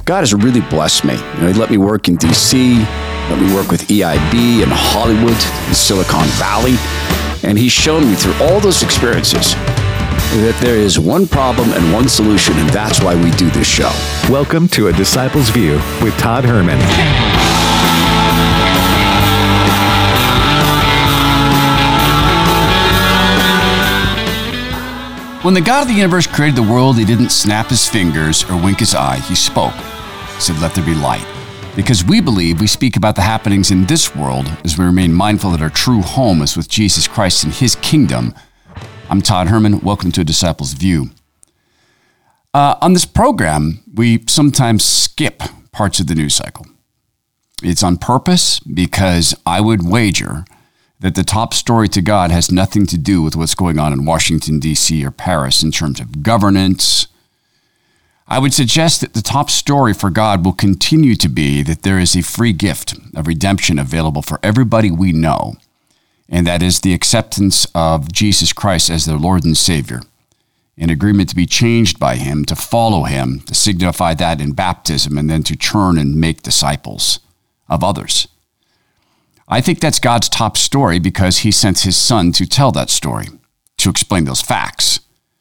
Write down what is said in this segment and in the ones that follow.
God has really blessed me. He let me work in D.C., let me work with EIB in Hollywood, in Silicon Valley, and He's shown me through all those experiences that there is one problem and one solution, and that's why we do this show. Welcome to A Disciple's View with Todd Herman. When the God of the universe created the world, He didn't snap His fingers or wink His eye. He spoke. He said, "Let there be light." Because we believe we speak about the happenings in this world as we remain mindful that our true home is with Jesus Christ and His kingdom. I'm Todd Herman. Welcome to A Disciple's View. On this program, we sometimes skip parts of the news cycle. It's on purpose because I would wager that the top story to God has nothing to do with what's going on in Washington, D.C. or Paris in terms of governance. I would suggest that the top story for God will continue to be that there is a free gift of redemption available for everybody we know, and that is the acceptance of Jesus Christ as their Lord and Savior, an agreement to be changed by Him, to follow Him, to signify that in baptism, and then to turn and make disciples of others. I think that's God's top story because He sent His Son to tell that story, to explain those facts.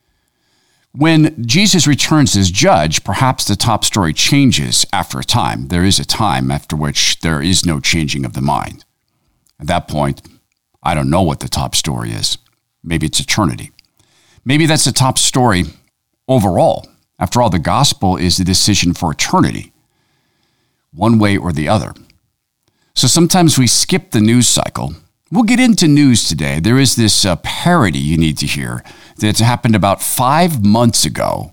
When Jesus returns as judge, perhaps the top story changes after a time. There is a time after which there is no changing of the mind. At that point, I don't know what the top story is. Maybe it's eternity. Maybe that's the top story overall. After all, the gospel is the decision for eternity, one way or the other. So sometimes we skip the news cycle. We'll get into news today. There is this parody you need to hear that happened about 6 months ago,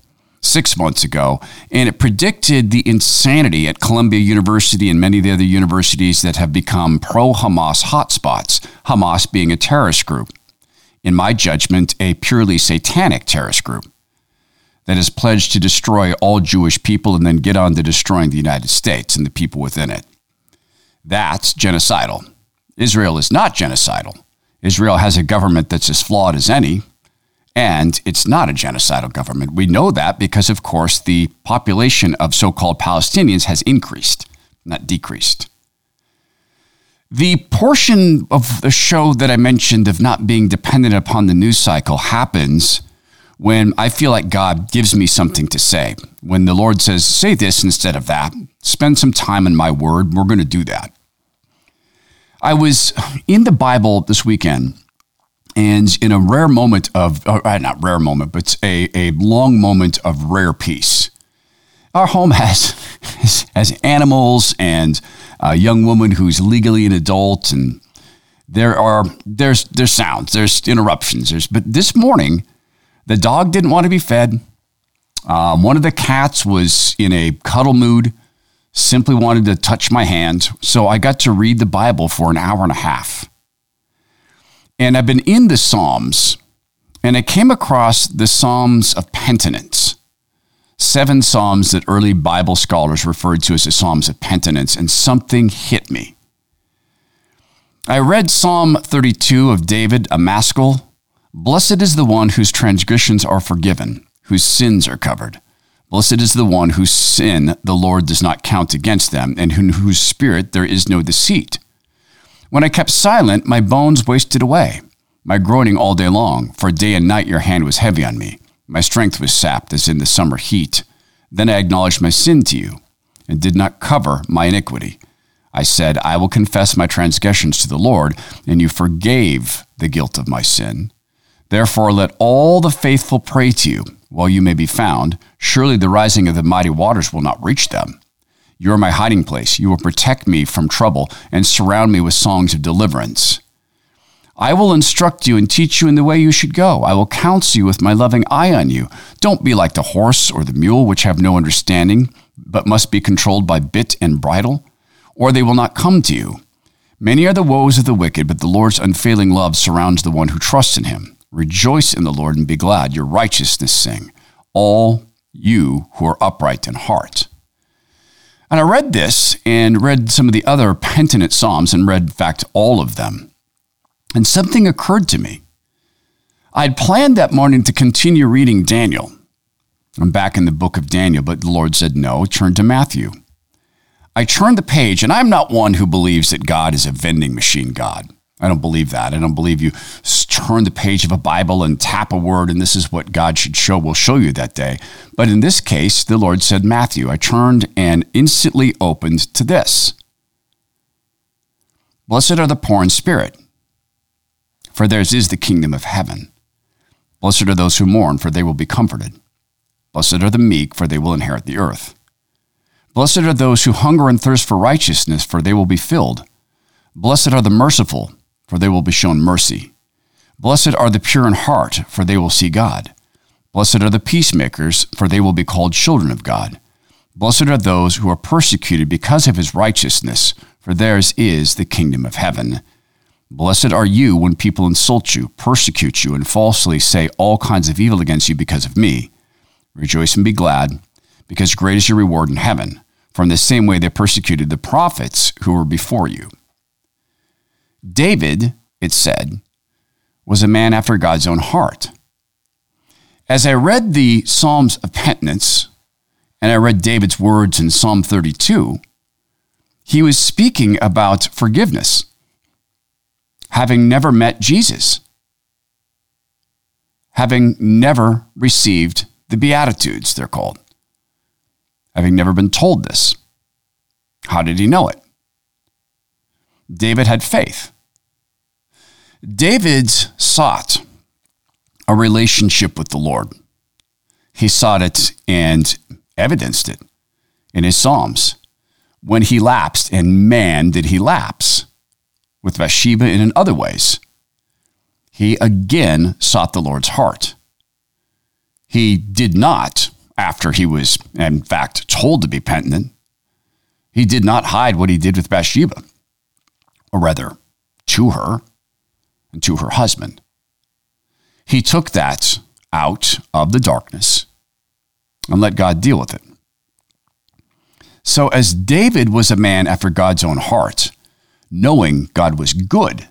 and it predicted the insanity at Columbia University and many of the other universities that have become pro-Hamas hotspots, Hamas being a terrorist group. In my judgment, a purely satanic terrorist group that is pledged to destroy all Jewish people and then get on to destroying the United States and the people within it. That's genocidal. Israel is not genocidal. Israel has a government that's as flawed as any, and it's not a genocidal government. We know that because, of course, the population of so-called Palestinians has increased, not decreased. The portion of the show that I mentioned of not being dependent upon the news cycle happens when I feel like God gives me something to say. When the Lord says, say this instead of that, spend some time in my word, we're going to do that. I was in the Bible this weekend, and in a rare moment of, not rare moment, but a long moment of rare peace. Our home has animals and a young woman who's legally an adult, and there's sounds, there's interruptions. But this morning, the dog didn't want to be fed. One of the cats was in a cuddle mood, simply wanted to touch my hand. So I got to read the Bible for an hour and a half. And I've been in the Psalms, and I came across the Psalms of penitence. 7 Psalms that early Bible scholars referred to as the Psalms of penitence, and something hit me. I read Psalm 32 of David, a maskil. Blessed is the one whose transgressions are forgiven, whose sins are covered. Blessed is the one whose sin the Lord does not count against them, and in whose spirit there is no deceit. When I kept silent, my bones wasted away, my groaning all day long, for day and night your hand was heavy on me. My strength was sapped as in the summer heat. Then I acknowledged my sin to you, and did not cover my iniquity. I said, I will confess my transgressions to the Lord, and you forgave the guilt of my sin. Therefore, let all the faithful pray to you while you may be found. Surely the rising of the mighty waters will not reach them. You are my hiding place. You will protect me from trouble and surround me with songs of deliverance. I will instruct you and teach you in the way you should go. I will counsel you with my loving eye on you. Don't be like the horse or the mule, which have no understanding, but must be controlled by bit and bridle, or they will not come to you. Many are the woes of the wicked, but the Lord's unfailing love surrounds the one who trusts in Him. Rejoice in the Lord and be glad. Your righteousness sing, all you who are upright in heart. And I read this and read some of the other penitent Psalms and read, in fact, all of them. And something occurred to me. I'd planned that morning to continue reading Daniel. I'm back in the book of Daniel, but the Lord said, no, turn to Matthew. I turned the page, and I'm not one who believes that God is a vending machine God. I don't believe that. I don't believe you turn the page of a Bible and tap a word, and this is what God will show you that day. But in this case, the Lord said, Matthew. I turned and instantly opened to this. Blessed are the poor in spirit, for theirs is the kingdom of heaven. Blessed are those who mourn, for they will be comforted. Blessed are the meek, for they will inherit the earth. Blessed are those who hunger and thirst for righteousness, for they will be filled. Blessed are the merciful, for they will be shown mercy. Blessed are the pure in heart, for they will see God. Blessed are the peacemakers, for they will be called children of God. Blessed are those who are persecuted because of his righteousness, for theirs is the kingdom of heaven. Blessed are you when people insult you, persecute you, and falsely say all kinds of evil against you because of me. Rejoice and be glad, because great is your reward in heaven. For in the same way they persecuted the prophets who were before you. David, it said, was a man after God's own heart. As I read the Psalms of Penitence, and I read David's words in Psalm 32, he was speaking about forgiveness, having never met Jesus, having never received the Beatitudes, they're called, having never been told this. How did he know it? David had faith. David sought a relationship with the Lord. He sought it and evidenced it in his Psalms when he lapsed, and man, did he lapse with Bathsheba and in other ways. He again sought the Lord's heart. He did not, after he was, in fact, told to be penitent, he did not hide what he did with Bathsheba, or rather, to her and to her husband. He took that out of the darkness and let God deal with it. So as David was a man after God's own heart, knowing God was good,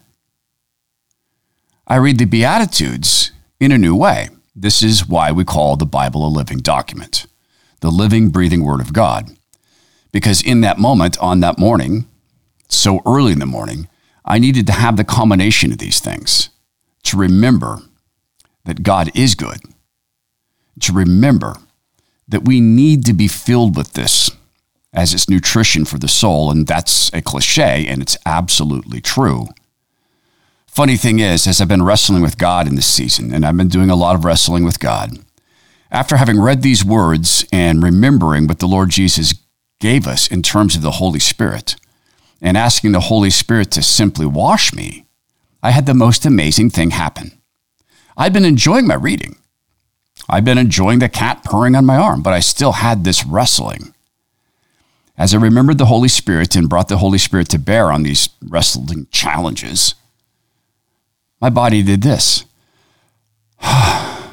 I read the Beatitudes in a new way. This is why we call the Bible a living document, the living, breathing Word of God. Because in that moment, on that morning, so early in the morning, I needed to have the combination of these things to remember that God is good, to remember that we need to be filled with this as it's nutrition for the soul, and that's a cliche, and it's absolutely true. Funny thing is, as I've been wrestling with God in this season, and I've been doing a lot of wrestling with God, after having read these words and remembering what the Lord Jesus gave us in terms of the Holy Spirit, and asking the Holy Spirit to simply wash me, I had the most amazing thing happen. I'd been enjoying my reading. I'd been enjoying the cat purring on my arm, but I still had this wrestling. As I remembered the Holy Spirit and brought the Holy Spirit to bear on these wrestling challenges, my body did this. I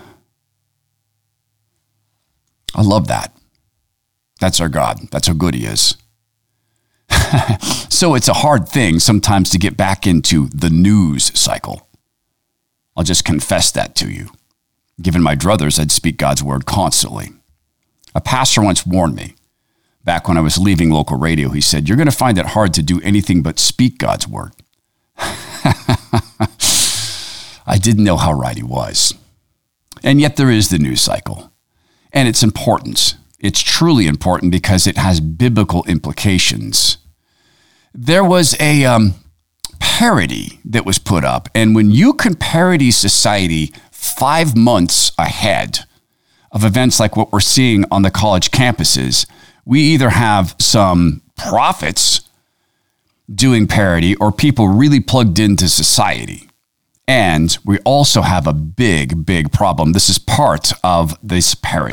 love that. That's our God. That's how good he is. So it's a hard thing sometimes to get back into the news cycle. I'll just confess that to you. Given my druthers, I'd speak God's word constantly. A pastor once warned me, back when I was leaving local radio, he said, "You're going to find it hard to do anything but speak God's word." I didn't know how right he was. And yet there is the news cycle. And it's important. It's truly important because it has biblical implications. There was a parody that was put up. And when you can parody society 5 months ahead of events like what we're seeing on the college campuses, we either have some prophets doing parody or people really plugged into society. And we also have a big, big problem. This is part of this parody.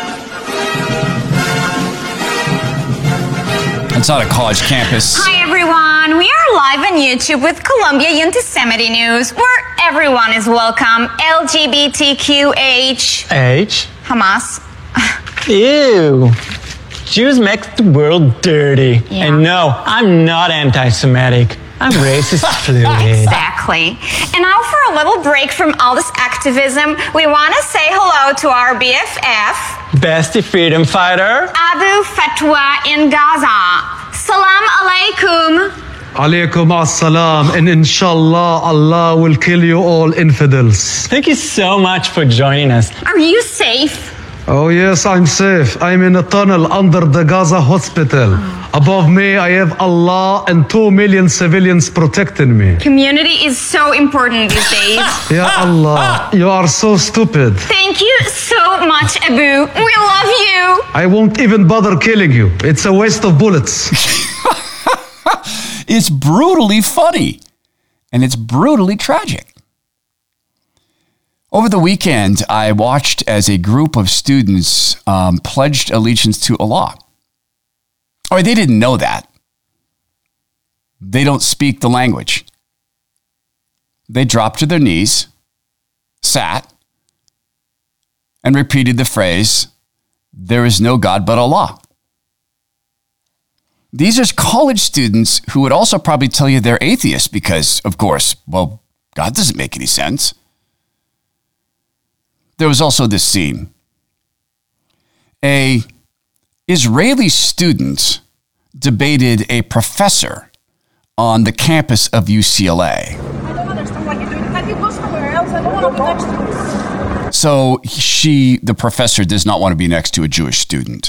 It's on a college campus. Hi, everyone. We are live on YouTube with Columbia Yosemite News, where everyone is welcome. LGBTQH. H? Hamas. Ew. Jews make the world dirty. Yeah. And no, I'm not anti-Semitic. I'm racist fluid. Exactly. And now for a little break from all this activism, we want to say hello to our BFF, Bestie freedom fighter. Abu Fatwa in Gaza. Salam alaikum. Alaykum as-salam, and inshallah, Allah will kill you all infidels. Thank you so much for joining us. Are you safe? Oh yes, I'm safe. I'm in a tunnel under the Gaza hospital. Above me, I have Allah and 2 million civilians protecting me. Community is so important these days. Ya Allah, you are so stupid. Thank you so much, Abu. We love you. I won't even bother killing you. It's a waste of bullets. It's brutally funny, and it's brutally tragic. Over the weekend, I watched as a group of students pledged allegiance to Allah. Or they didn't know that. They don't speak the language. They dropped to their knees, sat, and repeated the phrase, "There is no God but Allah." These are college students who would also probably tell you they're atheists because, of course, well, God doesn't make any sense. There was also this scene. A Israeli student debated a professor on the campus of UCLA. I don't understand what you're doing. Can you go somewhere else? I don't want to be next to you. So the professor, does not want to be next to a Jewish student.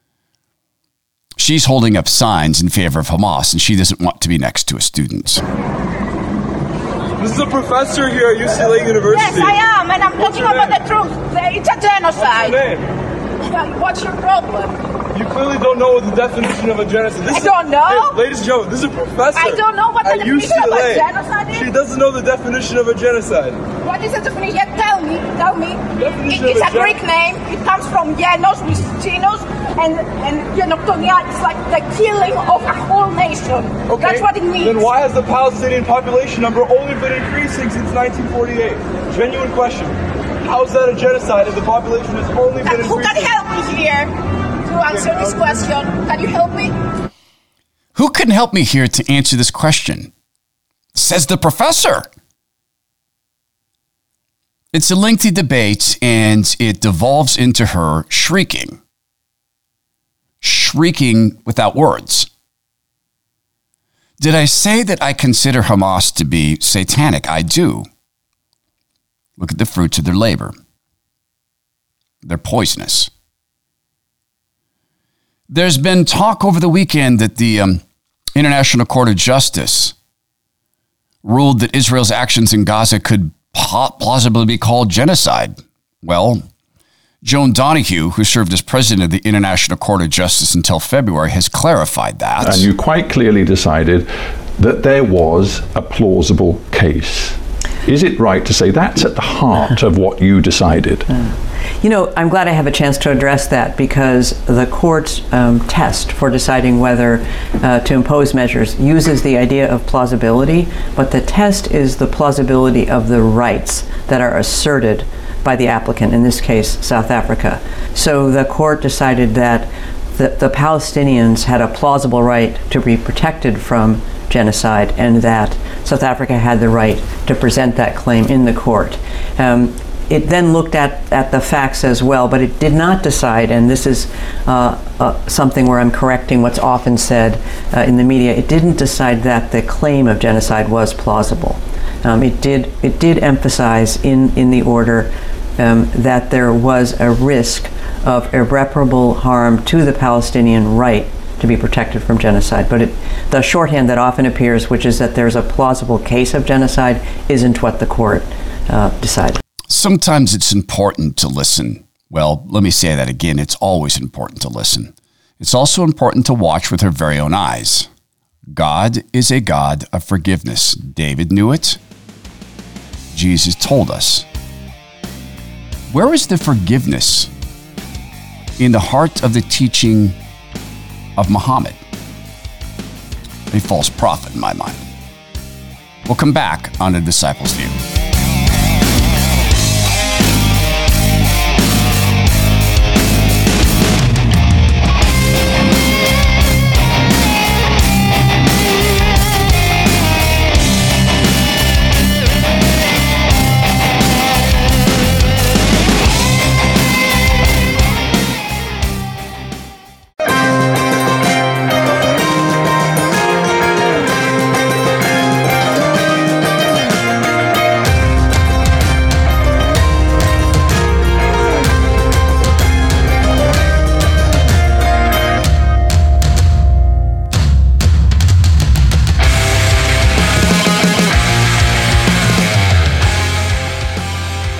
She's holding up signs in favor of Hamas, and she doesn't want to be next to a student. This is a professor here at UCLA University. Yes, I am, and I'm talking about the truth. It's a genocide. What's your name? What's your problem? You clearly don't know the definition of a genocide. I don't know. Hey, ladies and gentlemen, this is a professor. I don't know what the at definition UCLA. of a genocide is. She doesn't know the definition of a genocide. What is the definition? Yeah, tell me. Definition It's of a Greek name. It comes from Yenos, with Chinos, and Genoctonia. It's like the killing of a whole nation. Okay. That's what it means. Then why has the Palestinian population number only been increasing since 1948? Genuine question. How is that a genocide if the population has only been increasing? Who can help me here to answer this question? Can you help me? Who can help me here to answer this question? Says the professor. It's a lengthy debate, and it devolves into her shrieking without words. Did I say that I consider Hamas to be satanic? I do. Look at the fruits of their labor. They're poisonous. There's been talk over the weekend that the International Court of Justice ruled that Israel's actions in Gaza could plausibly be called genocide. Well, Joan Donoghue, who served as president of the International Court of Justice until February, has clarified that. And you quite clearly decided that there was a plausible case. Is it right to say that's at the heart of what you decided? You know, I'm glad I have a chance to address that because the court's test for deciding whether to impose measures uses the idea of plausibility, but the test is the plausibility of the rights that are asserted by the applicant, in this case, South Africa. So the court decided that the Palestinians had a plausible right to be protected from genocide and that South Africa had the right to present that claim in the court. It then looked at the facts as well, but it did not decide, and this is something where I'm correcting what's often said in the media, it didn't decide that the claim of genocide was plausible. It did emphasize in the order that there was a risk of irreparable harm to the Palestinian right to be protected from genocide. But the shorthand that often appears, which is that there's a plausible case of genocide, isn't what the court decided. Sometimes it's important to listen. Well, let me say that again. It's always important to listen. It's also important to watch with her very own eyes. God is a God of forgiveness. David knew it. Jesus told us. Where is the forgiveness in the heart of the teaching of Muhammad? A false prophet in my mind. We'll come back on A Disciple's View.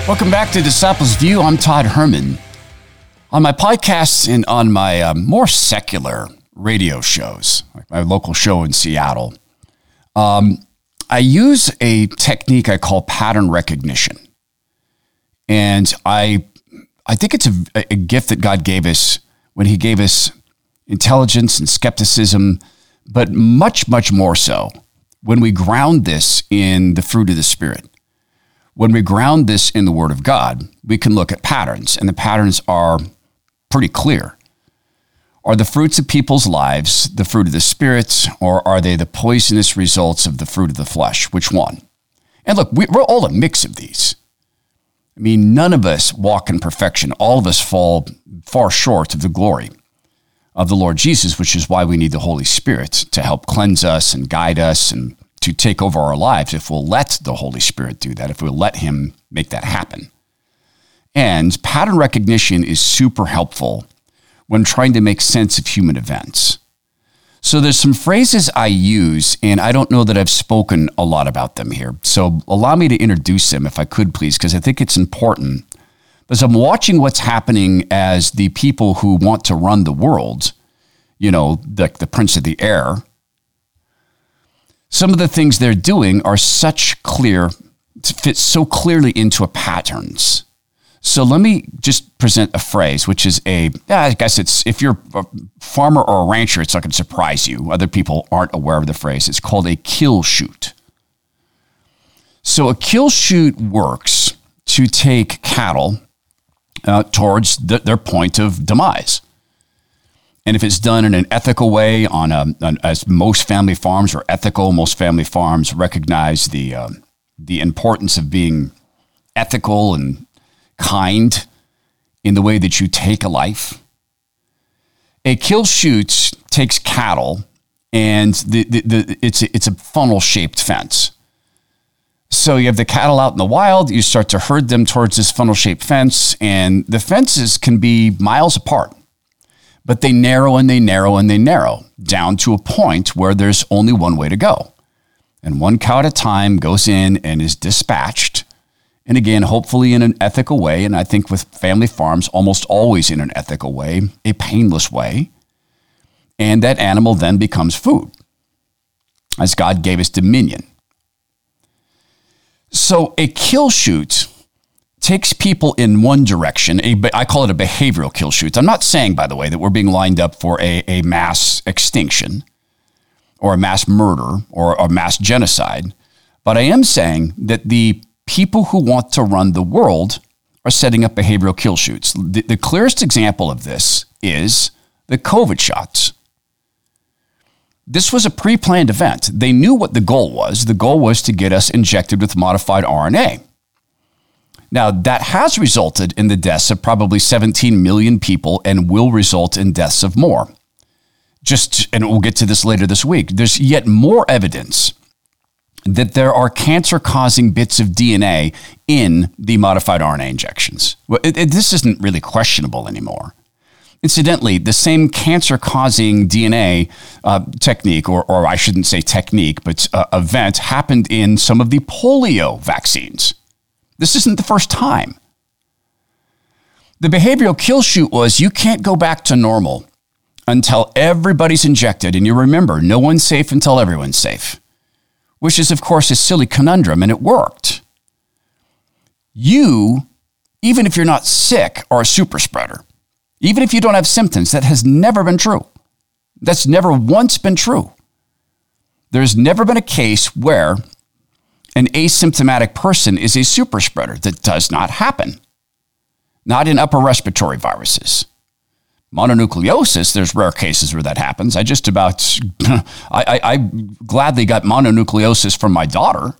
Welcome back to Disciples View. I'm Todd Herman. On my podcasts and on my more secular radio shows, like my local show in Seattle, I use a technique I call pattern recognition. And I think it's a gift that God gave us when he gave us intelligence and skepticism, but much, much more so when we ground this in the fruit of the Spirit. When we ground this in the Word of God, we can look at patterns, and the patterns are pretty clear. Are the fruits of people's lives the fruit of the Spirit, or are they the poisonous results of the fruit of the flesh? Which one? And look, we're all a mix of these. I mean, none of us walk in perfection. All of us fall far short of the glory of the Lord Jesus, which is why we need the Holy Spirit to help cleanse us and guide us and to take over our lives if we'll let the Holy Spirit do that, if we'll let him make that happen. And pattern recognition is super helpful when trying to make sense of human events. So there's some phrases I use, and I don't know that I've spoken a lot about them here. So allow me to introduce them, if I could, please, because I think it's important. As I'm watching what's happening as the people who want to run the world, you know, the prince of the air, some of the things they're doing are fit so clearly into patterns. So let me just present a phrase, which is I guess it's, if you're a farmer or a rancher, it's not going to surprise you. Other people aren't aware of the phrase. It's called a kill shoot. So a kill shoot works to take cattle towards their point of demise. And if it's done in an ethical way, as most family farms are ethical, most family farms recognize the importance of being ethical and kind in the way that you take a life. A kill shoot takes cattle, and it's a funnel-shaped fence. So you have the cattle out in the wild, you start to herd them towards this funnel-shaped fence, and the fences can be miles apart. But they narrow and they narrow and they narrow down to a point where there's only one way to go. And one cow at a time goes in and is dispatched. And again, hopefully in an ethical way. And I think with family farms, almost always in an ethical way, a painless way. And that animal then becomes food, as God gave us dominion. So a kill shoot takes people in one direction. I call it a behavioral kill shoot. I'm not saying, by the way, that we're being lined up for a mass extinction or a mass murder or a mass genocide. But I am saying that the people who want to run the world are setting up behavioral kill shoots. The clearest example of this is the COVID shots. This was a pre-planned event. They knew what the goal was. The goal was to get us injected with modified RNA. Now, that has resulted in the deaths of probably 17 million people and will result in deaths of more. And we'll get to this later this week. There's yet more evidence that there are cancer-causing bits of DNA in the modified RNA injections. This isn't really questionable anymore. Incidentally, the same cancer-causing DNA technique, or I shouldn't say technique, but event happened in some of the polio vaccines. This isn't the first time. The behavioral kill shoot was you can't go back to normal until everybody's injected. And you remember, no one's safe until everyone's safe, which is, of course, a silly conundrum, and it worked. You, even if you're not sick, are a super spreader. Even if you don't have symptoms, that has never been true. That's never once been true. There's never been a case where an asymptomatic person is a super spreader. That does not happen. Not in upper respiratory viruses. Mononucleosis, there's rare cases where that happens. I gladly got mononucleosis from my daughter.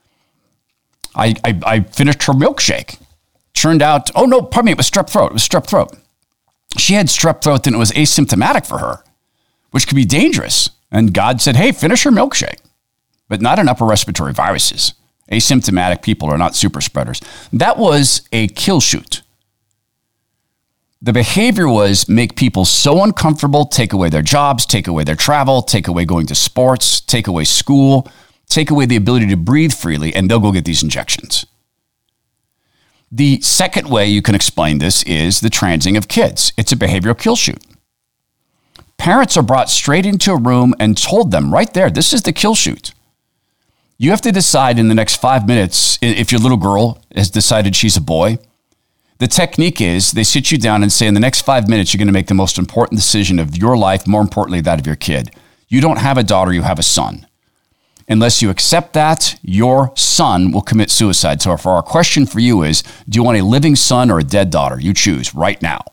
I finished her milkshake. Turned out, it was strep throat. It was strep throat. She had strep throat and it was asymptomatic for her, which could be dangerous. And God said, hey, finish her milkshake. But not in upper respiratory viruses. Asymptomatic people are not super spreaders. That was a kill shoot. The behavior was make people so uncomfortable, take away their jobs, take away their travel, take away going to sports, take away school, take away the ability to breathe freely, and they'll go get these injections. The second way you can explain this is the transing of kids. It's a behavioral kill shoot. Parents are brought straight into a room and told them right there, this is the kill shoot. You have to decide in the next 5 minutes if your little girl has decided she's a boy. The technique is they sit you down and say, in the next 5 minutes, you're going to make the most important decision of your life, more importantly, that of your kid. You don't have a daughter, you have a son. Unless you accept that, your son will commit suicide. So for our question for you is, do you want a living son or a dead daughter? You choose right now.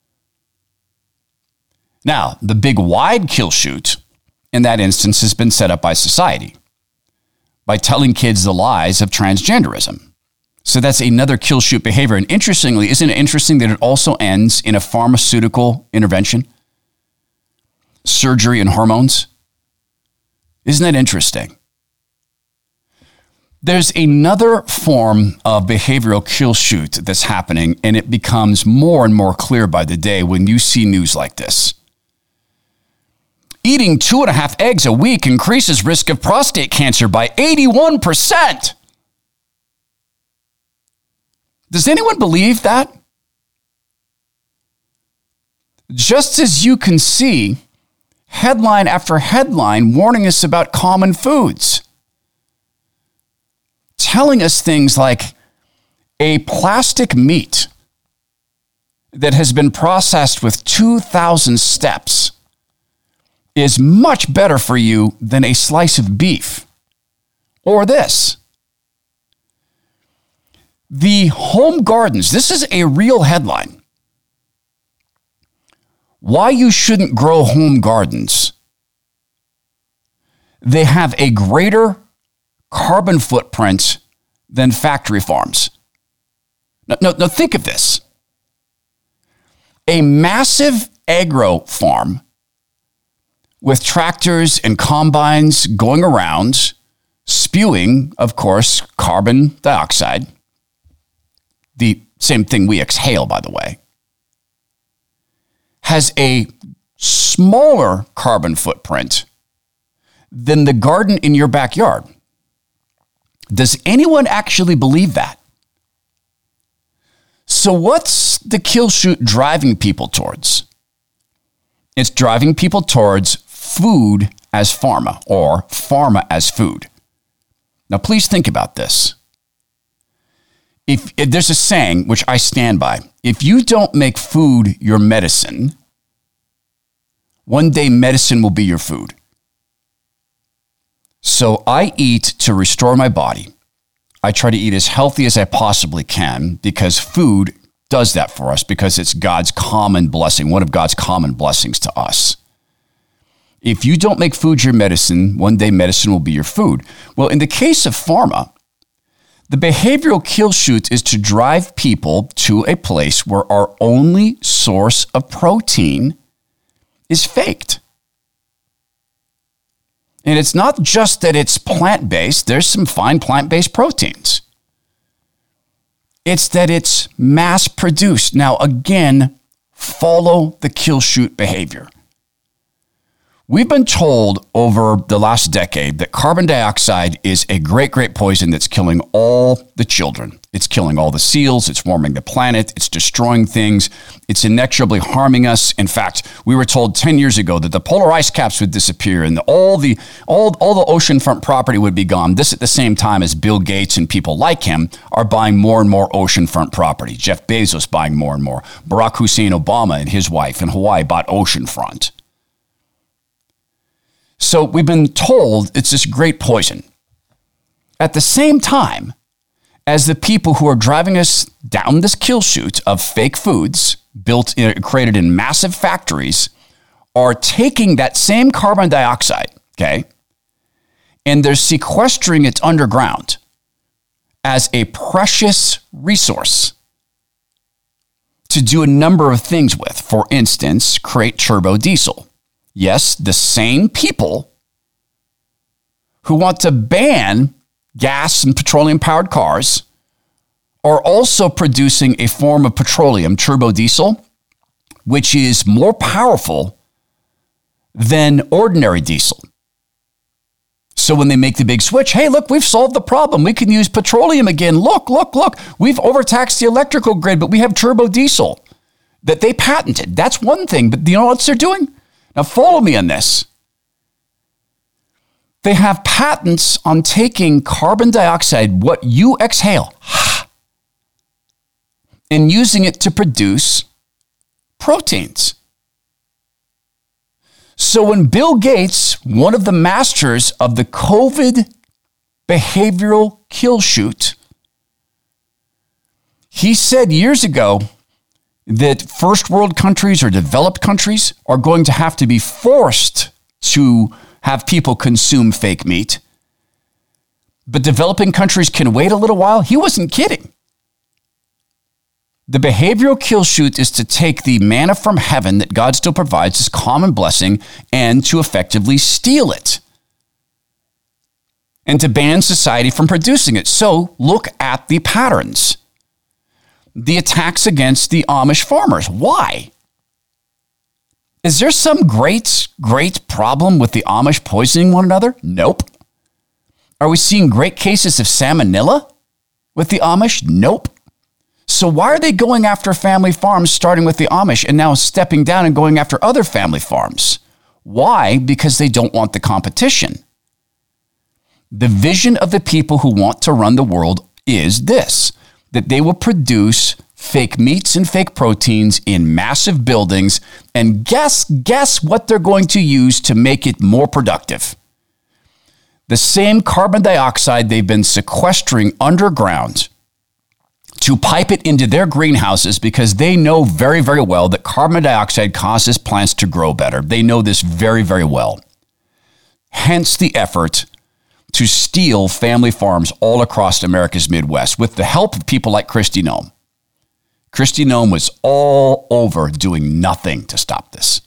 Now, the big wide kill shoot in that instance has been set up by society by telling kids the lies of transgenderism. So that's another kill shoot behavior. And interestingly, isn't it interesting that it also ends in a pharmaceutical intervention? Surgery and hormones? Isn't that interesting? There's another form of behavioral kill shoot that's happening, and it becomes more and more clear by the day when you see news like this. Eating 2.5 eggs a week increases risk of prostate cancer by 81%. Does anyone believe that? Just as you can see, headline after headline warning us about common foods. Telling us things like a plastic meat that has been processed with 2,000 steps is much better for you than a slice of beef. Or this. The home gardens, this is a real headline. Why you shouldn't grow home gardens. They have a greater carbon footprint than factory farms. Now, think of this. A massive agro farm with tractors and combines going around, spewing, of course, carbon dioxide. The same thing we exhale, by the way, has a smaller carbon footprint than the garden in your backyard. Does anyone actually believe that? So what's the kill shoot driving people towards? It's driving people towards food as pharma or pharma as food. Now, please think about this. If there's a saying, which I stand by, if you don't make food your medicine, one day medicine will be your food. So I eat to restore my body. I try to eat as healthy as I possibly can because food does that for us because it's God's common blessing, one of God's common blessings to us. If you don't make food your medicine, one day medicine will be your food. Well, in the case of pharma, the behavioral kill shoot is to drive people to a place where our only source of protein is faked. And it's not just that it's plant-based. There's some fine plant-based proteins. It's that it's mass-produced. Now, again, follow the kill shoot behavior. We've been told over the last decade that carbon dioxide is a great, great poison that's killing all the children. It's killing all the seals. It's warming the planet. It's destroying things. It's inexorably harming us. In fact, we were told 10 years ago that the polar ice caps would disappear and all the oceanfront property would be gone. This at the same time as Bill Gates and people like him are buying more and more oceanfront property. Jeff Bezos buying more and more. Barack Hussein Obama and his wife in Hawaii bought oceanfront. So we've been told it's this great poison. At the same time, as the people who are driving us down this kill shoot of fake foods created in massive factories are taking that same carbon dioxide, okay, and they're sequestering it underground as a precious resource to do a number of things with. For instance, create turbo diesel. Yes, the same people who want to ban gas and petroleum-powered cars are also producing a form of petroleum, turbo diesel, which is more powerful than ordinary diesel. So when they make the big switch, hey, look, we've solved the problem. We can use petroleum again. Look. We've overtaxed the electrical grid, but we have turbo diesel that they patented. That's one thing, but you know what they're doing? Now follow me on this. They have patents on taking carbon dioxide, what you exhale, and using it to produce proteins. So when Bill Gates, one of the masters of the COVID behavioral kill shoot, he said years ago that first world countries or developed countries are going to have to be forced to have people consume fake meat, but developing countries can wait a little while. He wasn't kidding. The behavioral kill shoot is to take the manna from heaven that God still provides as common blessing and to effectively steal it and to ban society from producing it. So look at the patterns. The attacks against the Amish farmers. Why? Is there some great problem with the Amish poisoning one another? Nope. Are we seeing great cases of salmonella with the Amish? Nope. So why are they going after family farms, starting with the Amish, and now stepping down and going after other family farms? Why? Because they don't want the competition. The vision of the people who want to run the world is this, that they will produce fake meats and fake proteins in massive buildings, and guess what they're going to use to make it more productive? The same carbon dioxide they've been sequestering underground to pipe it into their greenhouses because they know very, very well that carbon dioxide causes plants to grow better. They know this very, very well. Hence the effort to steal family farms all across America's Midwest with the help of people like Kristi Noem. Kristi Noem was all over doing nothing to stop this.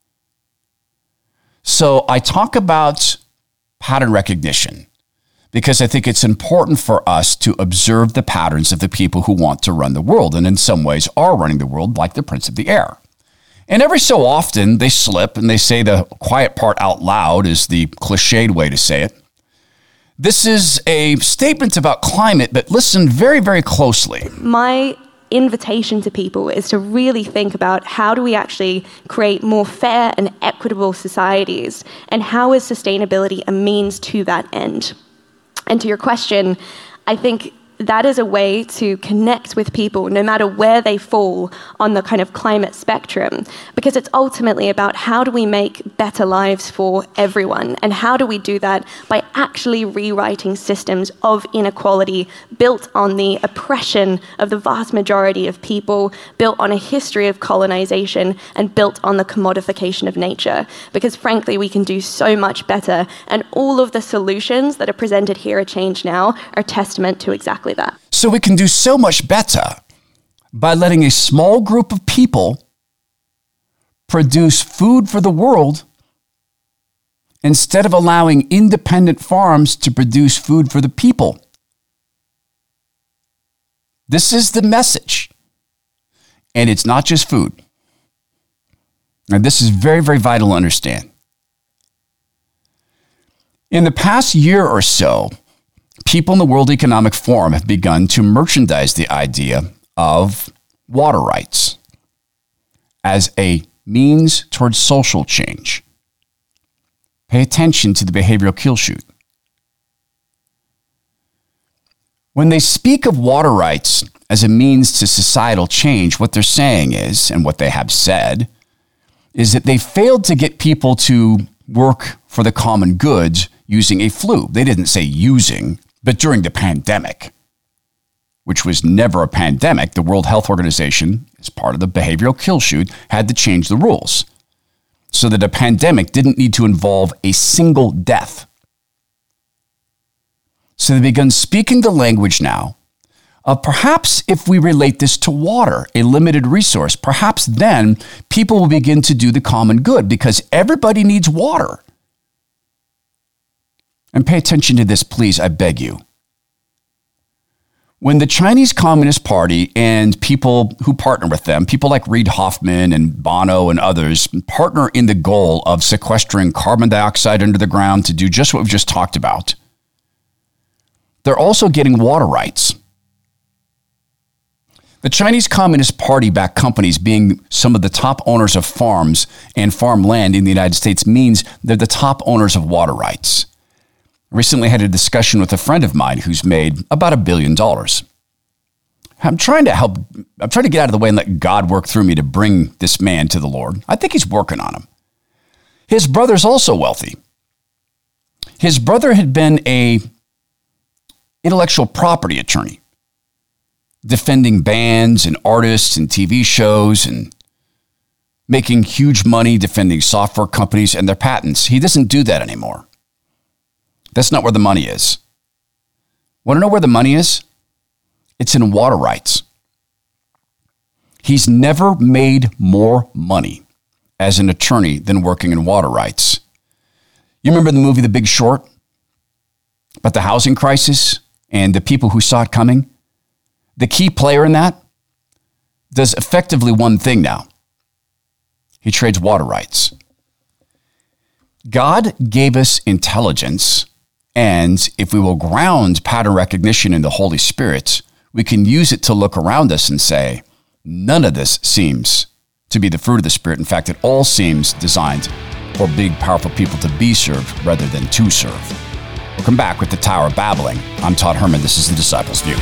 So I talk about pattern recognition because I think it's important for us to observe the patterns of the people who want to run the world and in some ways are running the world, like the Prince of the Air. And every so often they slip and they say the quiet part out loud is the cliched way to say it. This is a statement about climate, but listen very, very closely. My invitation to people is to really think about how do we actually create more fair and equitable societies, and how is sustainability a means to that end? And to your question, I think that is a way to connect with people no matter where they fall on the kind of climate spectrum, because it's ultimately about how do we make better lives for everyone, and how do we do that by actually rewriting systems of inequality built on the oppression of the vast majority of people, built on a history of colonization, and built on the commodification of nature. Because frankly, we can do so much better, and all of the solutions that are presented here at Change Now are testament to exactly that. So we can do so much better by letting a small group of people produce food for the world instead of allowing independent farms to produce food for the people. This is the message. And it's not just food. And this is very, very vital to understand. In the past year or so, people in the World Economic Forum have begun to merchandise the idea of water rights as a means towards social change. Pay attention to the behavioral kill shoot. When they speak of water rights as a means to societal change, what they're saying is, and what they have said, is that they failed to get people to work for the common good using a flu. They didn't say using, but during the pandemic, which was never a pandemic, the World Health Organization, as part of the behavioral kill shoot, had to change the rules so that a pandemic didn't need to involve a single death. So they begun speaking the language now of perhaps if we relate this to water, a limited resource, perhaps then people will begin to do the common good because everybody needs water. And pay attention to this, please, I beg you. When the Chinese Communist Party and people who partner with them, people like Reid Hoffman and Bono and others, partner in the goal of sequestering carbon dioxide under the ground to do just what we've just talked about, they're also getting water rights. The Chinese Communist Party-backed companies being some of the top owners of farms and farmland in the United States means they're the top owners of water rights. I recently had a discussion with a friend of mine who's made about $1 billion. I'm trying to get out of the way and let God work through me to bring this man to the Lord. I think he's working on him. His brother's also wealthy. His brother had been a intellectual property attorney, defending bands and artists and TV shows and making huge money defending software companies and their patents. He doesn't do that anymore. That's not where the money is. Want to know where the money is? It's in water rights. He's never made more money as an attorney than working in water rights. You remember the movie The Big Short? About the housing crisis and the people who saw it coming? The key player in that does effectively one thing now. He trades water rights. God gave us intelligence, and if we will ground pattern recognition in the Holy Spirit, we can use it to look around us and say, none of this seems to be the fruit of the Spirit. In fact, it all seems designed for big, powerful people to be served rather than to serve. Welcome back with the Tower of Babbling. I'm Todd Herman. This is The Disciples' View.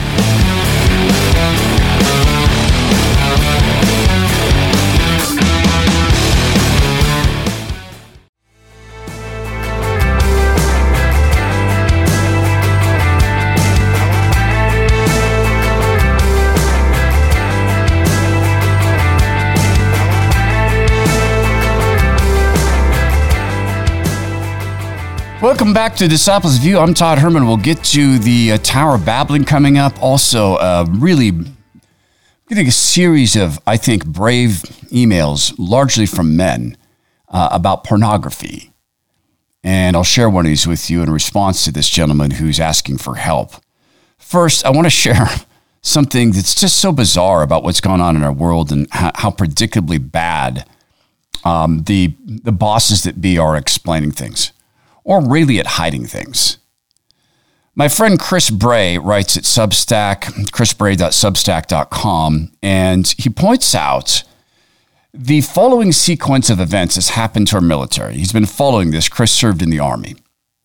Welcome back to Disciples View. I'm Todd Herman. We'll get to the Tower of Babbling coming up. Also, really getting a series of, I think, brave emails, largely from men, about pornography. And I'll share one of these with you in response to this gentleman who's asking for help. First, I want to share something that's just so bizarre about what's going on in our world and how predictably bad the bosses that be are explaining things, or really at hiding things. My friend Chris Bray writes at Substack, chrisbray.substack.com, and he points out the following sequence of events has happened to our military. He's been following this. Chris served in the Army.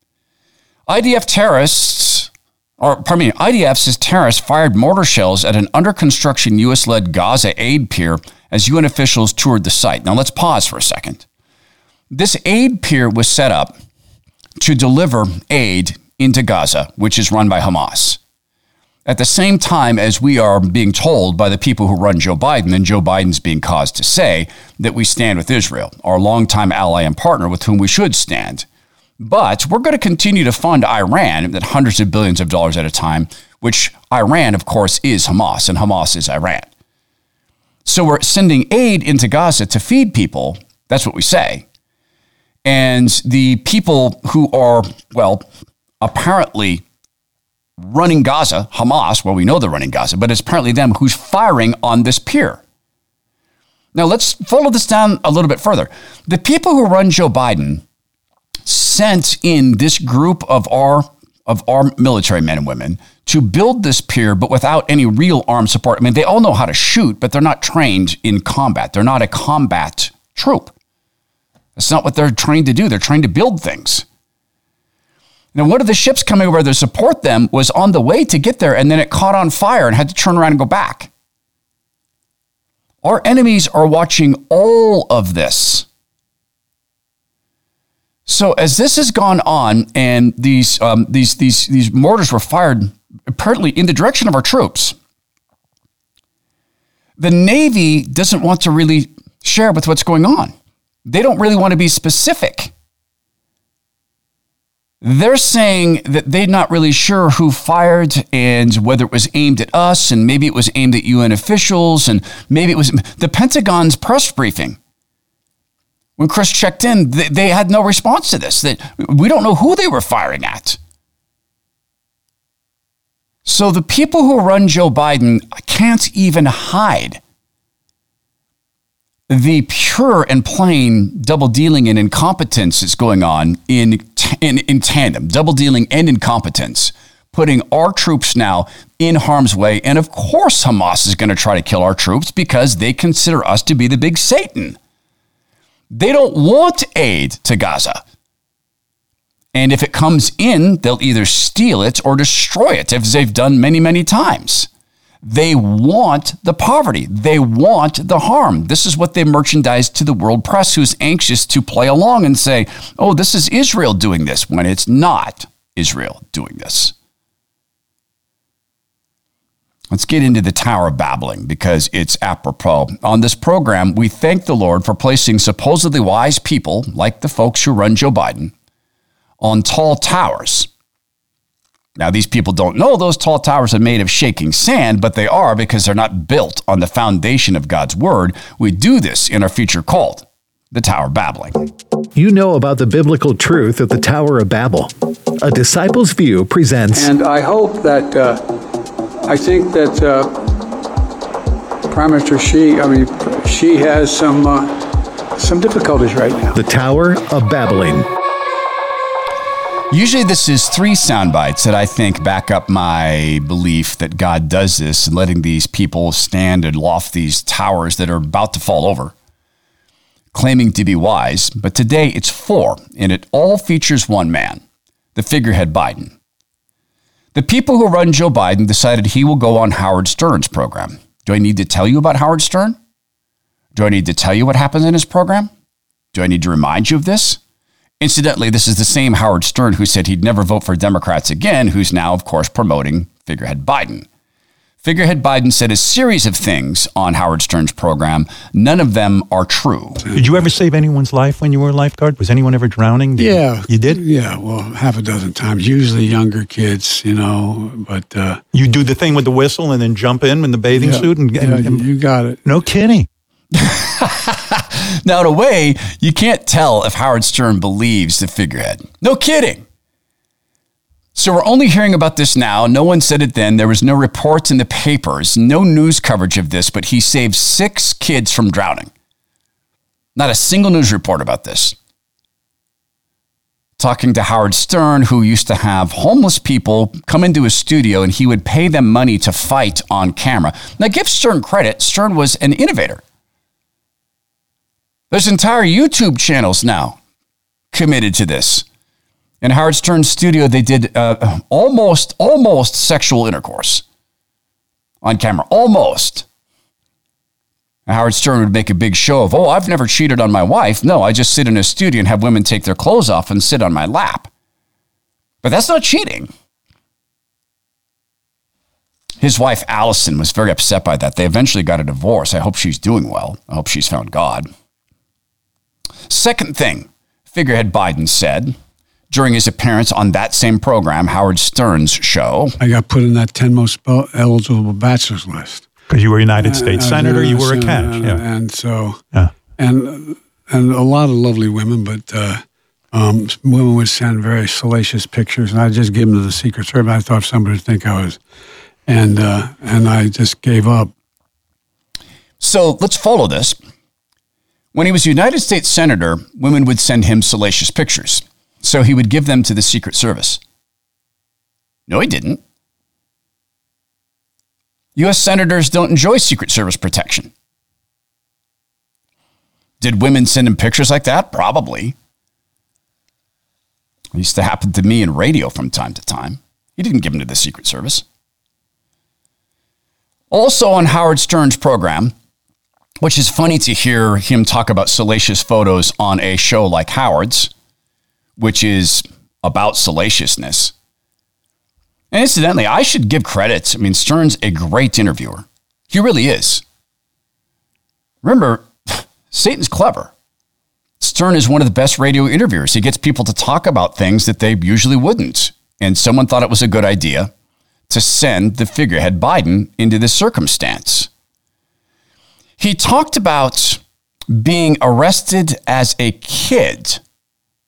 IDF says terrorists fired mortar shells at an under-construction U.S.-led Gaza aid pier as UN officials toured the site. Now let's pause for a second. This aid pier was set up to deliver aid into Gaza, which is run by Hamas. At the same time as we are being told by the people who run Joe Biden, and Joe Biden's being caused to say that we stand with Israel, our longtime ally and partner with whom we should stand. But we're going to continue to fund Iran at hundreds of billions of dollars at a time, which Iran, of course, is Hamas, and Hamas is Iran. So we're sending aid into Gaza to feed people. That's what we say. And the people who are, well, apparently running Gaza, Hamas, well, we know they're running Gaza, but it's apparently them who's firing on this pier. Now, let's follow this down a little bit further. The people who run Joe Biden sent in this group of our military men and women to build this pier, but without any real armed support. I mean, they all know how to shoot, but they're not trained in combat. They're not a combat troop. That's not what they're trained to do. They're trained to build things. Now, one of the ships coming over to support them was on the way to get there, and then it caught on fire and had to turn around and go back. Our enemies are watching all of this. So as this has gone on, and these mortars were fired apparently in the direction of our troops, the Navy doesn't want to really share with what's going on. They don't really want to be specific. They're saying that they're not really sure who fired and whether it was aimed at us, and maybe it was aimed at UN officials, and maybe it was the Pentagon's press briefing. When Chris checked in, they had no response to this. That we don't know who they were firing at. So the people who run Joe Biden can't even hide the pure and plain double dealing and incompetence that's going on in tandem, double dealing and incompetence, putting our troops now in harm's way. And of course, Hamas is going to try to kill our troops because they consider us to be the big Satan. They don't want aid to Gaza. And if it comes in, they'll either steal it or destroy it, as they've done many, many times. They want the poverty. They want the harm. This is what they merchandise to the world press, who's anxious to play along and say, oh, this is Israel doing this, when it's not Israel doing this. Let's get into the Tower of Babbling because it's apropos. On this program, we thank the Lord for placing supposedly wise people, like the folks who run Joe Biden, on tall towers. Now, these people don't know those tall towers are made of shaking sand, but they are because they're not built on the foundation of God's word. We do this in our feature called The Tower of Babbling. You know about the biblical truth of the Tower of Babel. A Disciple's View presents. And I hope that, I think that Prime Minister Xi has some difficulties right now. The Tower of Babbling. Usually this is 3 sound bites that I think back up my belief that God does this and letting these people stand aloft these towers that are about to fall over, claiming to be wise. But today it's 4, and it all features one man, the figurehead Biden. The people who run Joe Biden decided he will go on Howard Stern's program. Do I need to tell you about Howard Stern? Do I need to tell you what happens in his program? Do I need to remind you of this? Incidentally, this is the same Howard Stern who said he'd never vote for Democrats again, who's now, of course, promoting figurehead Biden. Figurehead Biden said a series of things on Howard Stern's program. None of them are true. Did you ever save anyone's life when you were a lifeguard? Was anyone ever drowning? Yeah. You did? Yeah, well, half a dozen times. Usually younger kids, but... You do the thing with the whistle and then jump in the bathing suit? And you got it. No kidding. Now, in a way, you can't tell if Howard Stern believes the figurehead. No kidding. So we're only hearing about this now. No one said it then. There was no reports in the papers, no news coverage of this, but he saved 6 kids from drowning. Not a single news report about this. Talking to Howard Stern, who used to have homeless people come into his studio and he would pay them money to fight on camera. Now, give Stern credit. Stern was an innovator. There's entire YouTube channels now committed to this. In Howard Stern's studio, they did almost sexual intercourse on camera. Almost. And Howard Stern would make a big show of, I've never cheated on my wife. No, I just sit in a studio and have women take their clothes off and sit on my lap. But that's not cheating. His wife, Allison, was very upset by that. They eventually got a divorce. I hope she's doing well. I hope she's found God. Second thing, figurehead Biden said during his appearance on that same program, Howard Stern's show. I got put in that 10 most eligible bachelors list. Because you were a United States Senator, you were a catch. Yeah. And so, and a lot of lovely women, but women would send very salacious pictures, and I'd just give them to the Secret Service. I thought somebody would think I was, and I just gave up. So let's follow this. When he was a United States Senator, women would send him salacious pictures. So he would give them to the Secret Service. No, he didn't. U.S. senators don't enjoy Secret Service protection. Did women send him pictures like that? Probably. It used to happen to me in radio from time to time. He didn't give them to the Secret Service. Also on Howard Stern's program, which is funny to hear him talk about salacious photos on a show like Howard's, which is about salaciousness. And incidentally, I should give credit. I mean, Stern's a great interviewer. He really is. Remember, Satan's clever. Stern is one of the best radio interviewers. He gets people to talk about things that they usually wouldn't. And someone thought it was a good idea to send the figurehead Biden into this circumstance. He talked about being arrested as a kid,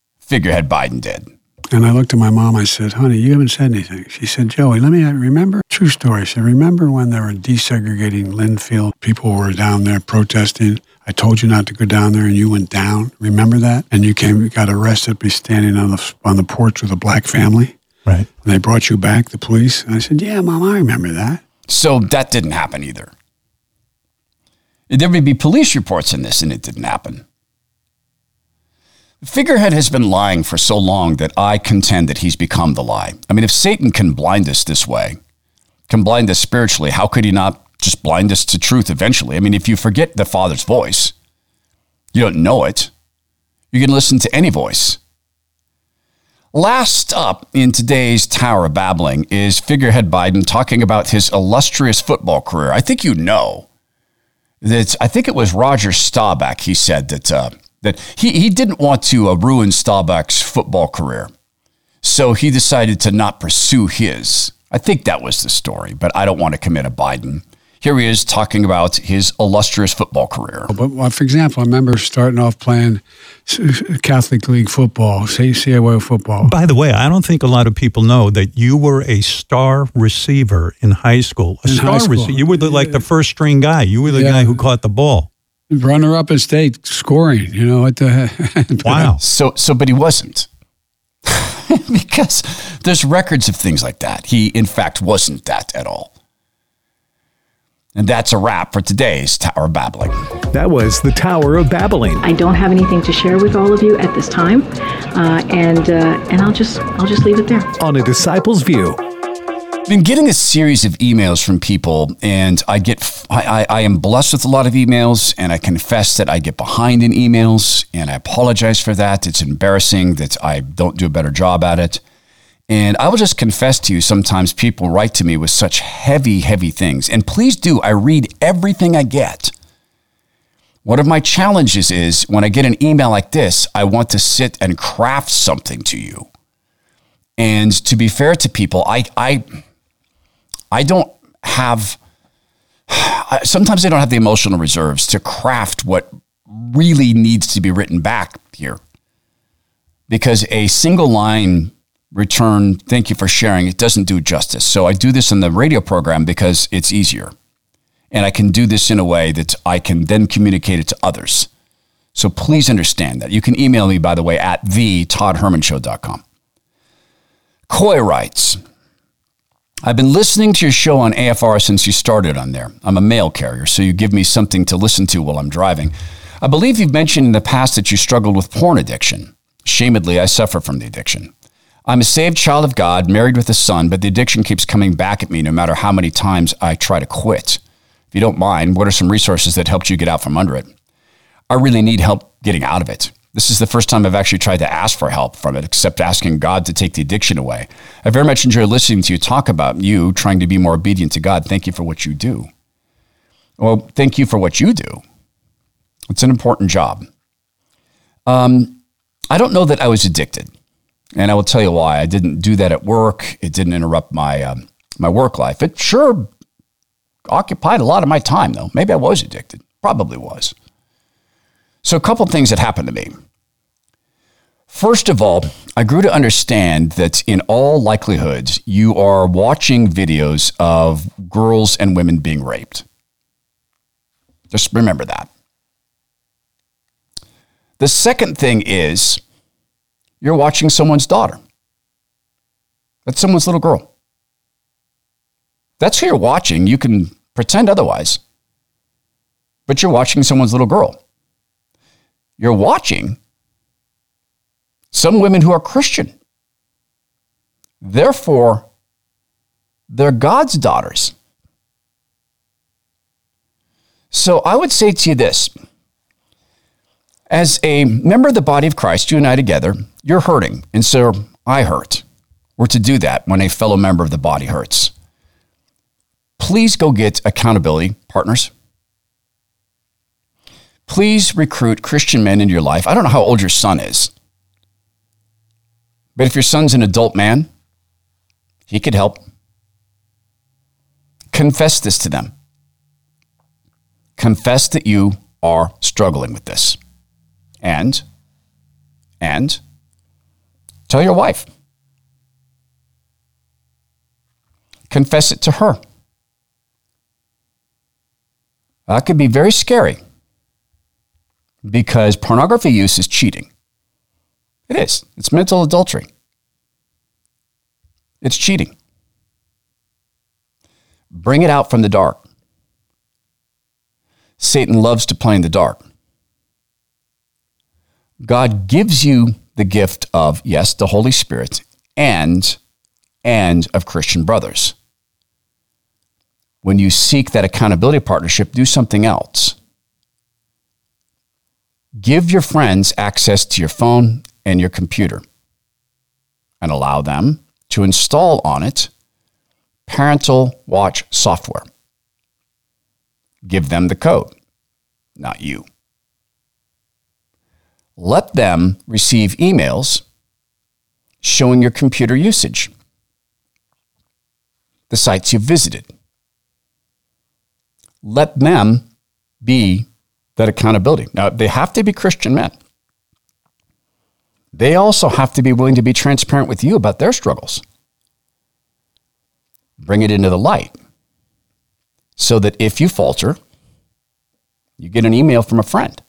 figurehead Biden did. And I looked at my mom, I said, honey, you haven't said anything. She said, Joey, let me remember true story. So remember when they were desegregating Linfield? People were down there protesting. I told you not to go down there, and you went down. Remember that? And you got arrested, be standing on the porch with a black family. Right. And they brought you back, the police. And I said, yeah, Mom, I remember that. So that didn't happen either. There would be police reports in this, and it didn't happen. The figurehead has been lying for so long that I contend that he's become the lie. I mean, if Satan can blind us this way, can blind us spiritually, how could he not just blind us to truth eventually? I mean, if you forget the Father's voice, you don't know it, you can listen to any voice. Last up in today's Tower of Babbling is figurehead Biden talking about his illustrious football career. I think you know that, I think it was Roger Staubach, he said that he didn't want to ruin Staubach's football career. So he decided to not pursue his. I think that was the story, but I don't want to commit a Biden. Here he is talking about his illustrious football career. But for example, I remember starting off playing Catholic League football, CIO football. By the way, I don't think a lot of people know that you were a star receiver in high school. Receiver. You were like the first string guy. You were the guy who caught the ball. Runner-up in state, scoring, at the... Wow. But he wasn't. Because there's records of things like that. He, in fact, wasn't that at all. And that's a wrap for today's Tower of Babbling. That was the Tower of Babbling. I don't have anything to share with all of you at this time, and I'll just leave it there. On A Disciple's View. I've been getting a series of emails from people, and I am blessed with a lot of emails, and I confess that I get behind in emails, and I apologize for that. It's embarrassing that I don't do a better job at it. And I will just confess to you, sometimes people write to me with such heavy, heavy things. And please do, I read everything I get. One of my challenges is when I get an email like this, I want to sit and craft something to you. And to be fair to people, I don't have, sometimes I don't have the emotional reserves to craft what really needs to be written back here. Because a single line return, thank you for sharing, it doesn't do justice. So I do this in the radio program because it's easier. And I can do this in a way that I can then communicate it to others. So please understand that. You can email me, by the way, at thetoddhermanshow.com. Coy writes, I've been listening to your show on AFR since you started on there. I'm a mail carrier, so you give me something to listen to while I'm driving. I believe you've mentioned in the past that you struggled with porn addiction. Shamedly, I suffer from the addiction. I'm a saved child of God, married with a son, but the addiction keeps coming back at me no matter how many times I try to quit. If you don't mind, what are some resources that helped you get out from under it? I really need help getting out of it. This is the first time I've actually tried to ask for help from it, except asking God to take the addiction away. I very much enjoy listening to you talk about you trying to be more obedient to God. Thank you for what you do. Well, thank you for what you do. It's an important job. I don't know that I was addicted. And I will tell you why. I didn't do that at work. It didn't interrupt my my work life. It sure occupied a lot of my time, though. Maybe I was addicted. Probably was. So a couple things that happened to me. First of all, I grew to understand that in all likelihood, you are watching videos of girls and women being raped. Just remember that. The second thing is, you're watching someone's daughter. That's someone's little girl. That's who you're watching. You can pretend otherwise, but you're watching someone's little girl. You're watching some women who are Christian. Therefore, they're God's daughters. So I would say to you this. As a member of the body of Christ, you and I together, you're hurting. And so I hurt. We're to do that when a fellow member of the body hurts. Please go get accountability partners. Please recruit Christian men into your life. I don't know how old your son is. But if your son's an adult man, he could help. Confess this to them. Confess that you are struggling with this. And tell your wife. confess it to her. That could be very scary because pornography use is cheating. It is. It's mental adultery. It's cheating. Bring it out from the dark. Satan loves to play in the dark. God gives you the gift of, yes, the Holy Spirit and of Christian brothers. When you seek that accountability partnership, do something else. Give your friends access to your phone and your computer and allow them to install on it parental watch software. Give them the code, not you. Let them receive emails showing your computer usage, the sites you've visited. Let them be that accountability. Now, they have to be Christian men. They also have to be willing to be transparent with you about their struggles. Bring it into the light so that if you falter, you get an email from a friend.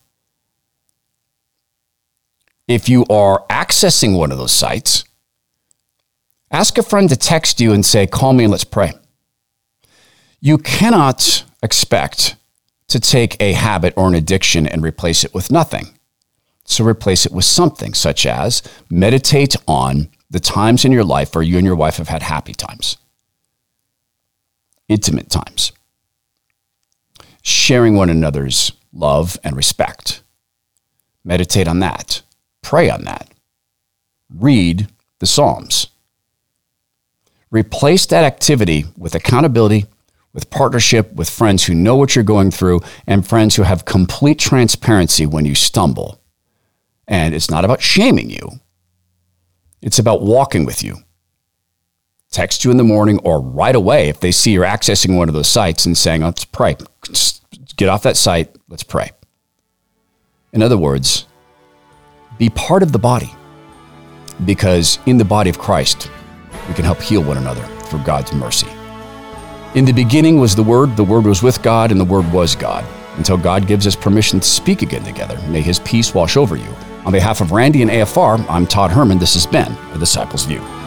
If you are accessing one of those sites, ask a friend to text you and say, call me and let's pray. You cannot expect to take a habit or an addiction and replace it with nothing. So replace it with something, such as meditate on the times in your life where you and your wife have had happy times, intimate times, sharing one another's love and respect. Meditate on that. Pray on that. Read the Psalms. Replace that activity with accountability, with partnership, with friends who know what you're going through, and friends who have complete transparency when you stumble. And it's not about shaming you. It's about walking with you. Text you in the morning or right away if they see you're accessing one of those sites and saying, let's pray. Just get off that site. Let's pray. In other words, be part of the body, because in the body of Christ, we can help heal one another through God's mercy. In the beginning was the Word was with God, and the Word was God. Until God gives us permission to speak again together, may His peace wash over you. On behalf of Randy and AFR, I'm Todd Herman. This has been The Disciples' View.